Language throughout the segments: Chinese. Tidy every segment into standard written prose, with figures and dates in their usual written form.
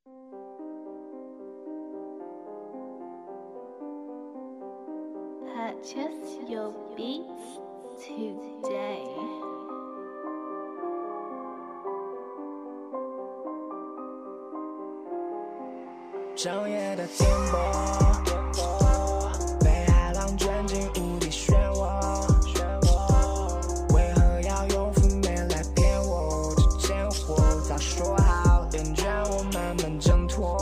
Purchase your beats today. 整夜的颠簸，被海浪卷进无底漩涡，为何要用负面来骗我？这贱货早说好，厌倦我慢慢挣脱。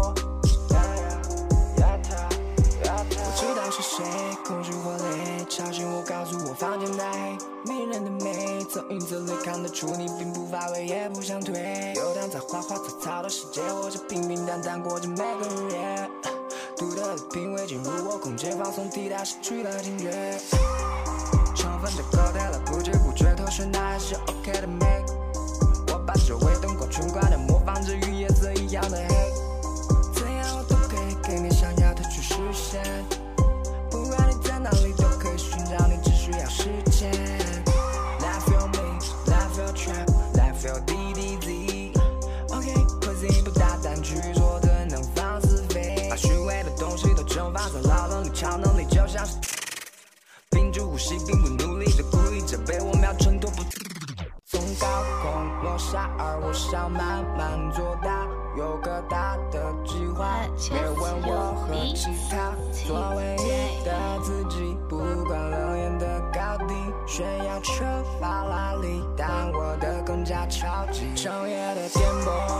我知道是谁，空虚或累，吵醒我，告诉我房间太黑。迷人的美，从影子里看得出你并不乏味，也不想退。游荡在花花草草的世界，我是平平淡淡过着每个日夜。独特的品味进入我空间，放松替代失去了警觉。充分的勾搭了，不知不觉头绪那还是 OK 的美。我把周围灯光全关掉，模仿着与夜色一样的黑。怎样我都可以给你想要的去实现，不管你在哪里都可以寻找你，只需要时间。Life feel me, life feel trap, life feel DDZ。OK， pussy 不大胆去做的能放肆飞，把虚伪的东西都蒸发在劳动力、超能力，就像是屏住呼吸，并不努力的故意着被我秒挣脱不。从高空落下，而我想慢慢做大，有个大的计划。别问我和其他，做唯一的自己，不管冷眼的高低，炫耀车法拉利，但我的更加超级。整夜的颠簸。